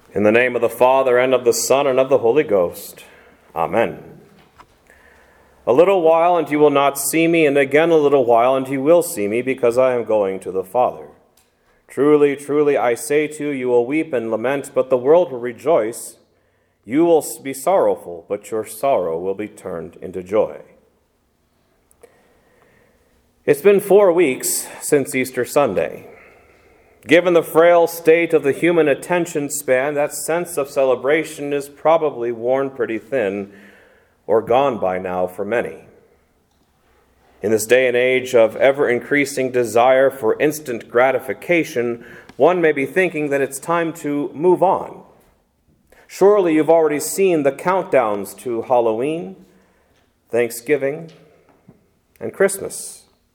In the name of the Father, and of the Son, and of the Holy Ghost. Amen. A little while, and you will not see me, and again a little while, and you will see me, because I am going to the Father. Truly, truly, I say to you, you will weep and lament, but the world will rejoice. You will be sorrowful, but your sorrow will be turned into joy. It's been 4 weeks since Easter Sunday. Given the frail state of the human attention span, that sense of celebration is probably worn pretty thin or gone by now for many. In this day and age of ever-increasing desire for instant gratification, one may be thinking that it's time to move on. Surely you've already seen the countdowns to Halloween, Thanksgiving, and Christmas.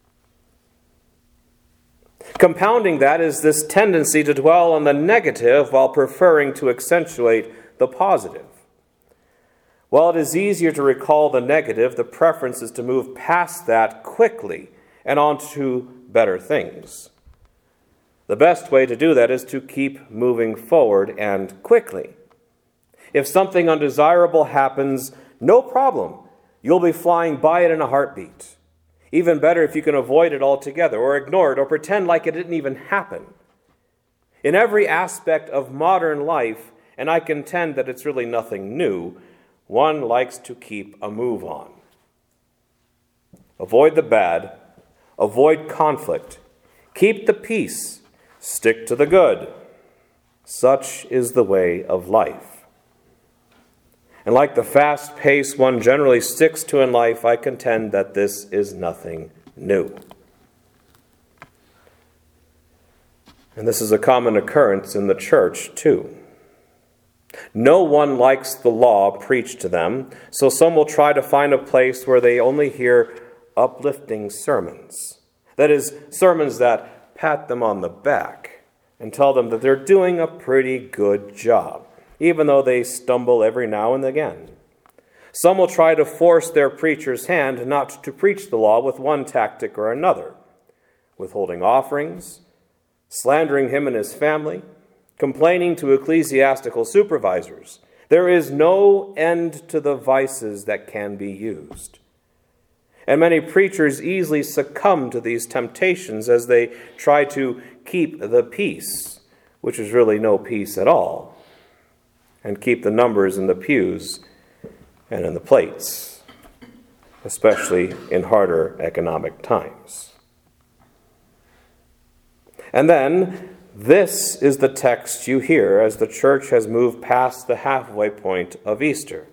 Compounding that is this tendency to dwell on the negative while preferring to accentuate the positive. While it is easier to recall the negative, the preference is to move past that quickly and on to better things. The best way to do that is to keep moving forward and quickly. If something undesirable happens, no problem. You'll be flying by it in a heartbeat. Even better if you can avoid it altogether, or ignore it, or pretend like it didn't even happen. In every aspect of modern life, and I contend that it's really nothing new, one likes to keep a move on. Avoid the bad, avoid conflict, keep the peace, stick to the good. Such is the way of life. And like the fast pace one generally sticks to in life, I contend that this is nothing new. And this is a common occurrence in the church, too. No one likes the law preached to them, so some will try to find a place where they only hear uplifting sermons. That is, sermons that pat them on the back and tell them that they're doing a pretty good job, even though they stumble every now and again. Some will try to force their preacher's hand not to preach the law with one tactic or another, withholding offerings, slandering him and his family, complaining to ecclesiastical supervisors. There is no end to the vices that can be used. And many preachers easily succumb to these temptations as they try to keep the peace, which is really no peace at all, and keep the numbers in the pews and in the plates, especially in harder economic times. And then, this is the text you hear as the church has moved past the halfway point of Easter.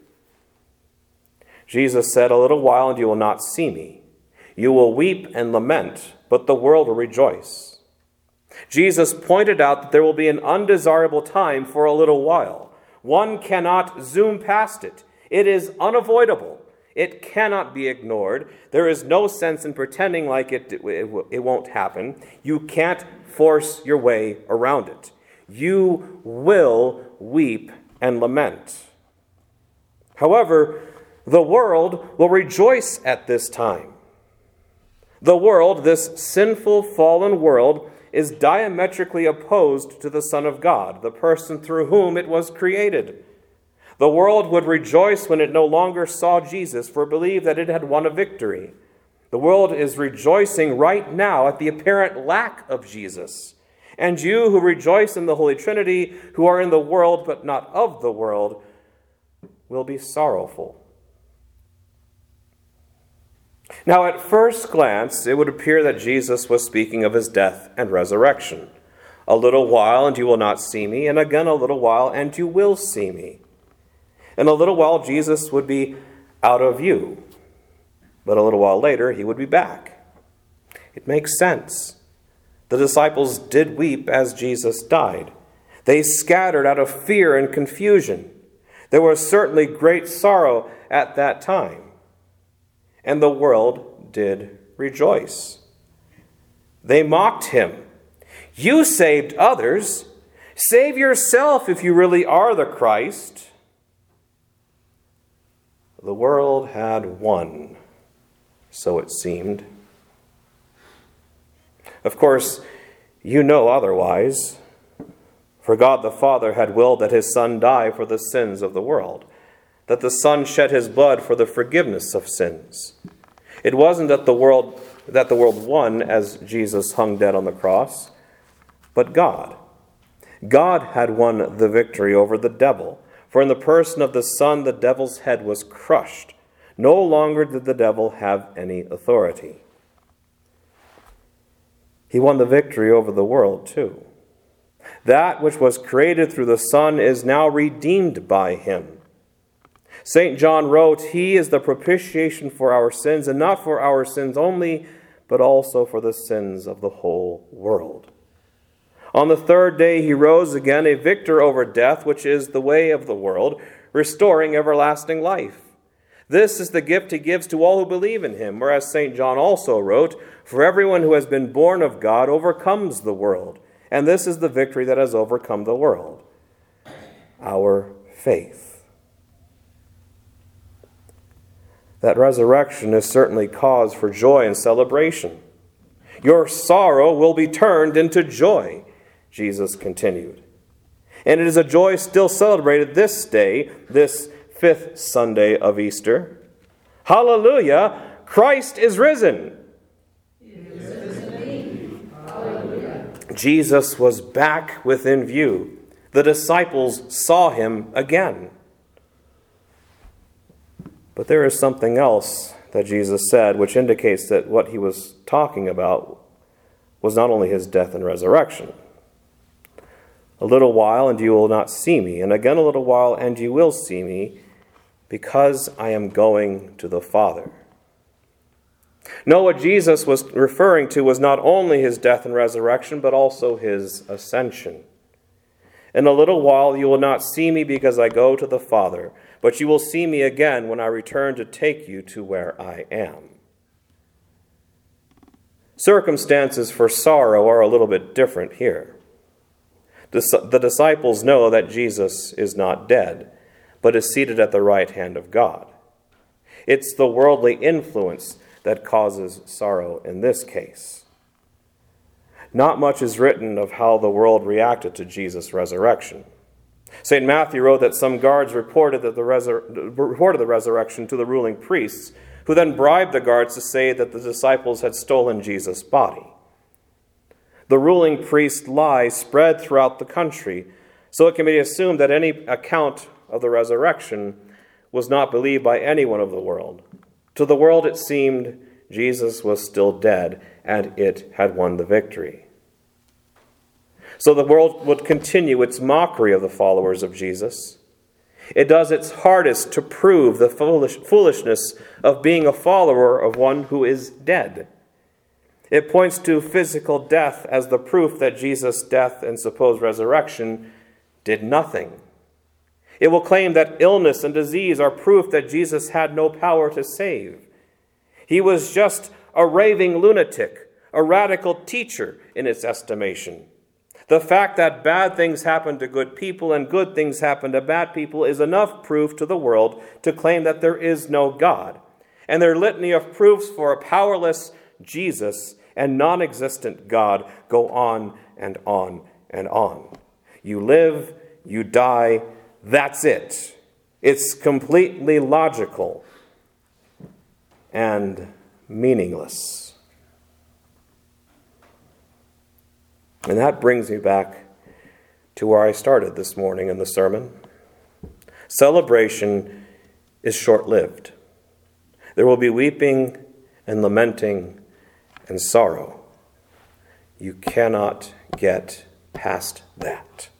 Jesus said, "A little while and you will not see me. You will weep and lament, but the world will rejoice." Jesus pointed out that there will be an undesirable time for a little while. One cannot zoom past it. It is unavoidable. It cannot be ignored. There is no sense in pretending like it won't happen. You can't force your way around it. You will weep and lament. However, the world will rejoice at this time. The world, this sinful, fallen world, is diametrically opposed to the Son of God, the person through whom it was created. The world would rejoice when it no longer saw Jesus, for it believed that it had won a victory. The world is rejoicing right now at the apparent lack of Jesus. And you who rejoice in the Holy Trinity, who are in the world but not of the world, will be sorrowful. Now, at first glance, it would appear that Jesus was speaking of his death and resurrection. A little while, and you will not see me, and again a little while, and you will see me. In a little while, Jesus would be out of view, but a little while later, he would be back. It makes sense. The disciples did weep as Jesus died. They scattered out of fear and confusion. There was certainly great sorrow at that time. And the world did rejoice. They mocked him. "You saved others. Save yourself if you really are the Christ." The world had won, so it seemed. Of course, you know otherwise. For God the Father had willed that his Son die for the sins of the world, that the Son shed his blood for the forgiveness of sins. It wasn't that the world won as Jesus hung dead on the cross, but God. God had won the victory over the devil, for in the person of the Son the devil's head was crushed. No longer did the devil have any authority. He won the victory over the world too. That which was created through the Son is now redeemed by him. St. John wrote, "He is the propitiation for our sins, and not for our sins only, but also for the sins of the whole world." On the third day he rose again, a victor over death, which is the way of the world, restoring everlasting life. This is the gift he gives to all who believe in him, whereas St. John also wrote, "For everyone who has been born of God overcomes the world, and this is the victory that has overcome the world, our faith." That resurrection is certainly cause for joy and celebration. Your sorrow will be turned into joy, Jesus continued. And it is a joy still celebrated this day, this fifth Sunday of Easter. Hallelujah! Christ is risen! He is risen indeed. Hallelujah! Jesus was back within view. The disciples saw him again. But there is something else that Jesus said, which indicates that what he was talking about was not only his death and resurrection. "A little while, and you will not see me, and again a little while, and you will see me, because I am going to the Father." No, what Jesus was referring to was not only his death and resurrection, but also his ascension. "In a little while you will not see me, because I go to the Father. But you will see me again when I return to take you to where I am." Circumstances for sorrow are a little bit different here. The disciples know that Jesus is not dead, but is seated at the right hand of God. It's the worldly influence that causes sorrow in this case. Not much is written of how the world reacted to Jesus' resurrection. St. Matthew wrote that some guards reported the resurrection to the ruling priests, who then bribed the guards to say that the disciples had stolen Jesus' body. The ruling priest lie spread throughout the country, so it can be assumed that any account of the resurrection was not believed by anyone of the world. To the world it seemed Jesus was still dead, and it had won the victory. So the world would continue its mockery of the followers of Jesus. It does its hardest to prove the foolishness of being a follower of one who is dead. It points to physical death as the proof that Jesus' death and supposed resurrection did nothing. It will claim that illness and disease are proof that Jesus had no power to save. He was just a raving lunatic, a radical teacher in its estimation. The fact that bad things happen to good people and good things happen to bad people is enough proof to the world to claim that there is no God. And their litany of proofs for a powerless Jesus and non-existent God go on and on and on. You live, you die, that's it. It's completely logical and meaningless. And that brings me back to where I started this morning in the sermon. Celebration is short-lived. There will be weeping and lamenting and sorrow. You cannot get past that.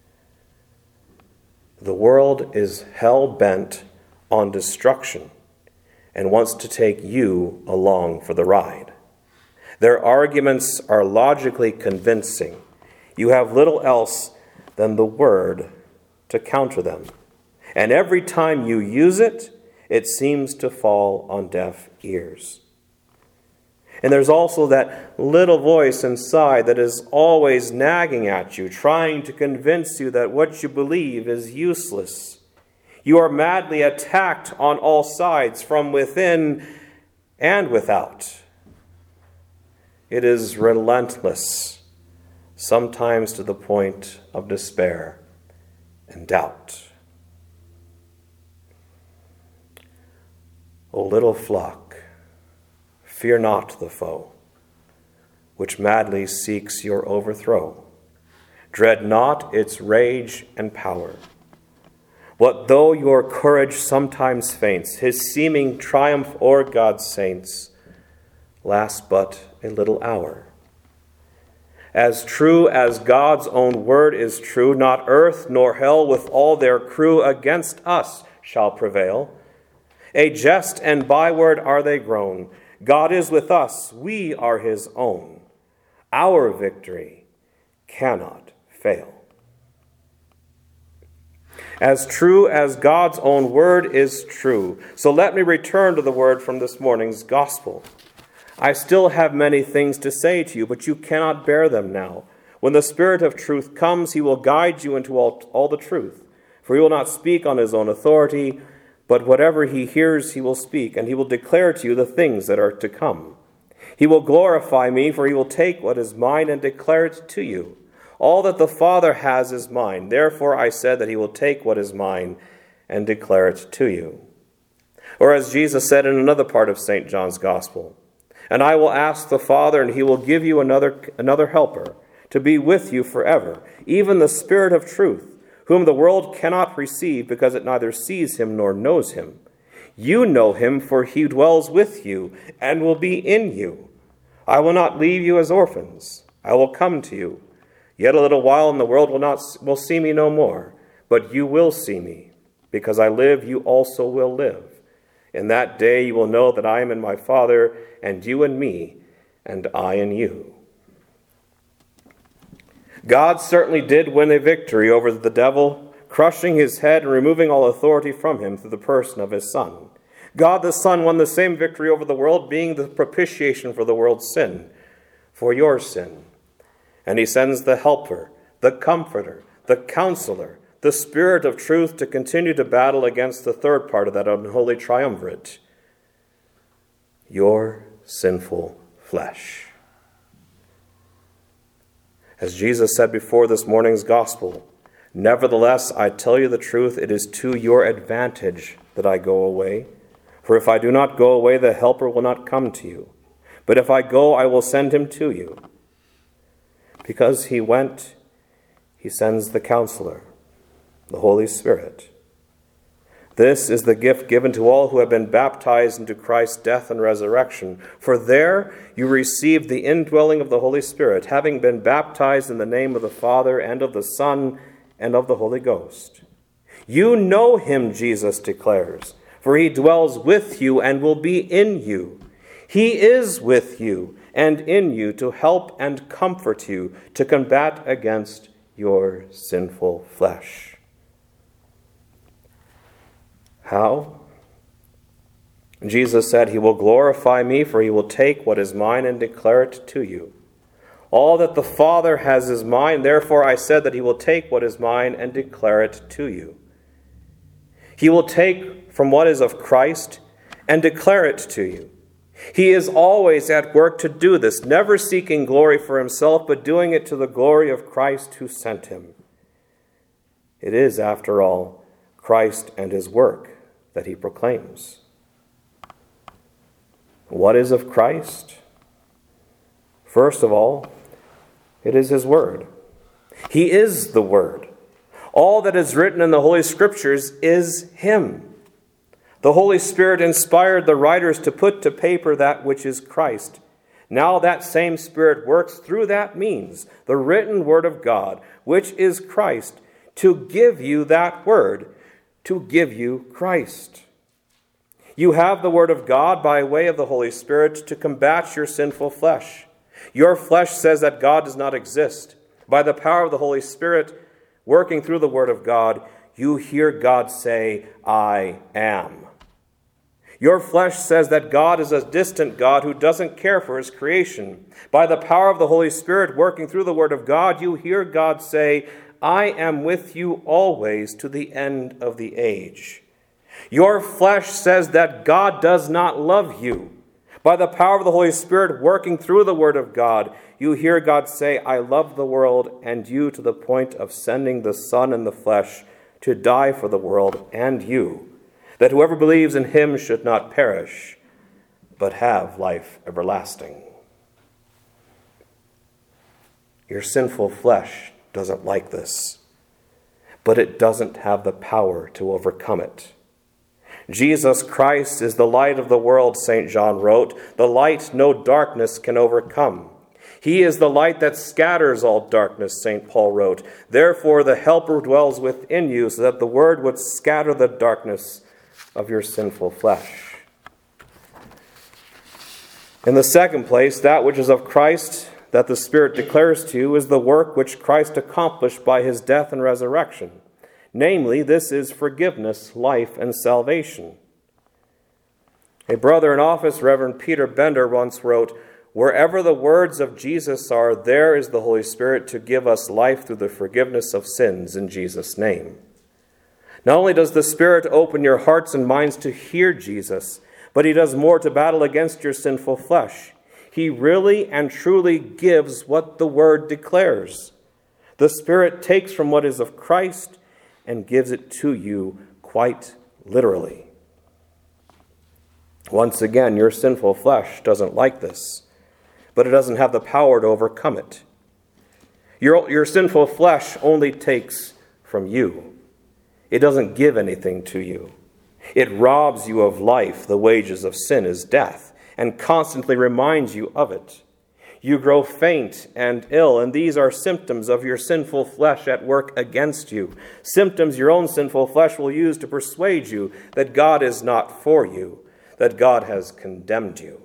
The world is hell-bent on destruction and wants to take you along for the ride. Their arguments are logically convincing. You have little else than the word to counter them. And every time you use it, it seems to fall on deaf ears. And there's also that little voice inside that is always nagging at you, trying to convince you that what you believe is useless. You are madly attacked on all sides, from within and without. It is relentless, sometimes to the point of despair and doubt. O little flock, fear not the foe, which madly seeks your overthrow. Dread not its rage and power. What though your courage sometimes faints, his seeming triumph o'er God's saints lasts but a little hour. As true as God's own word is true, not earth nor hell with all their crew against us shall prevail. A jest and byword are they grown. God is with us, we are his own. Our victory cannot fail. As true as God's own word is true. So let me return to the word from this morning's gospel. I still have many things to say to you, but you cannot bear them now. When the Spirit of truth comes, he will guide you into all the truth. For he will not speak on his own authority, but whatever he hears he will speak, and he will declare to you the things that are to come. He will glorify me, for he will take what is mine and declare it to you. All that the Father has is mine. Therefore I said that he will take what is mine and declare it to you. Or as Jesus said in another part of St. John's Gospel, and I will ask the Father, and he will give you another helper to be with you forever, even the Spirit of truth, whom the world cannot receive because it neither sees him nor knows him. You know him, for he dwells with you and will be in you. I will not leave you as orphans. I will come to you. Yet a little while, and the world will see me no more. But you will see me. Because I live, you also will live. In that day you will know that I am in my Father, and you in me, and I in you. God certainly did win a victory over the devil, crushing his head and removing all authority from him through the person of his Son. God the Son won the same victory over the world, being the propitiation for the world's sin, for your sin. And he sends the Helper, the Comforter, the Counselor, the Spirit of truth to continue to battle against the third part of that unholy triumvirate, your sinful flesh. As Jesus said before this morning's gospel, nevertheless, I tell you the truth, it is to your advantage that I go away. For if I do not go away, the Helper will not come to you. But if I go, I will send him to you. Because he went, he sends the Counselor, the Holy Spirit. This is the gift given to all who have been baptized into Christ's death and resurrection. For there you received the indwelling of the Holy Spirit, having been baptized in the name of the Father and of the Son and of the Holy Ghost. You know him, Jesus declares, for he dwells with you and will be in you. He is with you and in you to help and comfort you to combat against your sinful flesh. How? Jesus said, he will glorify me, for he will take what is mine and declare it to you. All that the Father has is mine, therefore I said that he will take what is mine and declare it to you. He will take from what is of Christ and declare it to you. He is always at work to do this, never seeking glory for himself, but doing it to the glory of Christ who sent him. It is, after all, Christ and his work that he proclaims. What is of Christ? First of all, it is his word. He is the word. All that is written in the Holy Scriptures is him. The Holy Spirit inspired the writers to put to paper that which is Christ. Now that same Spirit works through that means, the written word of God, which is Christ, to give you that word, to give you Christ. You have the word of God by way of the Holy Spirit to combat your sinful flesh. Your flesh says that God does not exist. By the power of the Holy Spirit working through the word of God, you hear God say, I am. Your flesh says that God is a distant God who doesn't care for his creation. By the power of the Holy Spirit working through the word of God, you hear God say, I am with you always to the end of the age. Your flesh says that God does not love you. By the power of the Holy Spirit working through the word of God, You hear God say, I love the world, and you to the point of sending the Son in the flesh to die for the world and you, that whoever believes in him should not perish, but have life everlasting. Your sinful flesh doesn't like this, but it doesn't have the power to overcome it. Jesus Christ is the light of the world, St. John wrote, the light no darkness can overcome. He is the light that scatters all darkness, St. Paul wrote. Therefore the Helper dwells within you, so that the Word would scatter the darkness of your sinful flesh. In the second place, that which is of Christ that the Spirit declares to you is the work which Christ accomplished by his death and resurrection. Namely, this is forgiveness, life, and salvation. A brother in office, Reverend Peter Bender, once wrote, wherever the words of Jesus are, there is the Holy Spirit to give us life through the forgiveness of sins in Jesus' name. Not only does the Spirit open your hearts and minds to hear Jesus, but he does more to battle against your sinful flesh. He really and truly gives what the Word declares. The Spirit takes from what is of Christ and gives it to you quite literally. Once again, your sinful flesh doesn't like this, but it doesn't have the power to overcome it. Your sinful flesh only takes from you. It doesn't give anything to you. It robs you of life. The wages of sin is death, and constantly reminds you of it. You grow faint and ill, and these are symptoms of your sinful flesh at work against you. Symptoms your own sinful flesh will use to persuade you that God is not for you, that God has condemned you.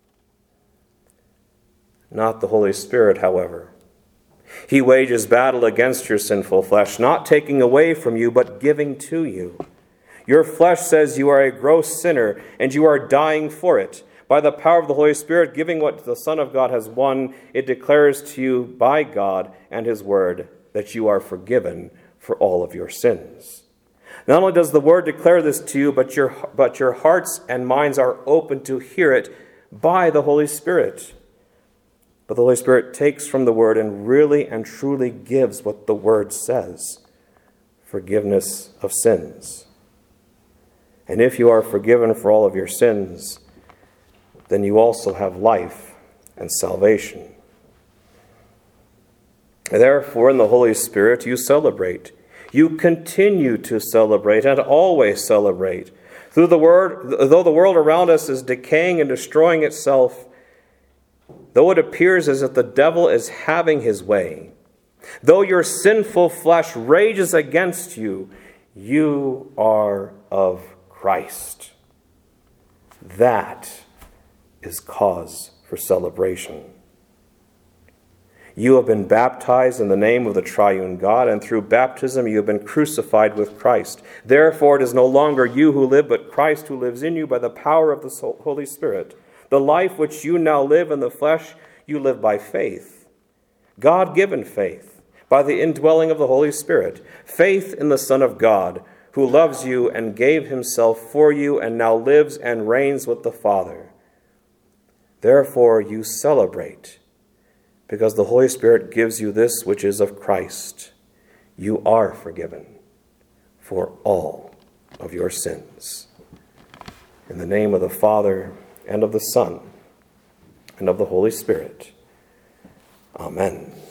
Not the Holy Spirit, however. He wages battle against your sinful flesh, not taking away from you, but giving to you. Your flesh says you are a gross sinner, and you are dying for it. By the power of the Holy Spirit, giving what the Son of God has won, it declares to you by God and his Word that you are forgiven for all of your sins. Not only does the Word declare this to you, but your hearts and minds are open to hear it by the Holy Spirit. But the Holy Spirit takes from the Word and really and truly gives what the Word says: forgiveness of sins. And if you are forgiven for all of your sins, then you also have life and salvation. Therefore, in the Holy Spirit, you celebrate. You continue to celebrate and always celebrate. Though the world around us is decaying and destroying itself, though it appears as if the devil is having his way, though your sinful flesh rages against you, you are of Christ. That is cause for celebration. You have been baptized in the name of the triune God, and through baptism you have been crucified with Christ. Therefore it is no longer you who live, but Christ who lives in you by the power of the Holy Spirit. The life which you now live in the flesh, you live by faith. God-given faith, by the indwelling of the Holy Spirit. Faith in the Son of God, who loves you and gave himself for you and now lives and reigns with the Father. Therefore you celebrate, because the Holy Spirit gives you this which is of Christ. You are forgiven for all of your sins. In the name of the Father, and of the Son, and of the Holy Spirit. Amen.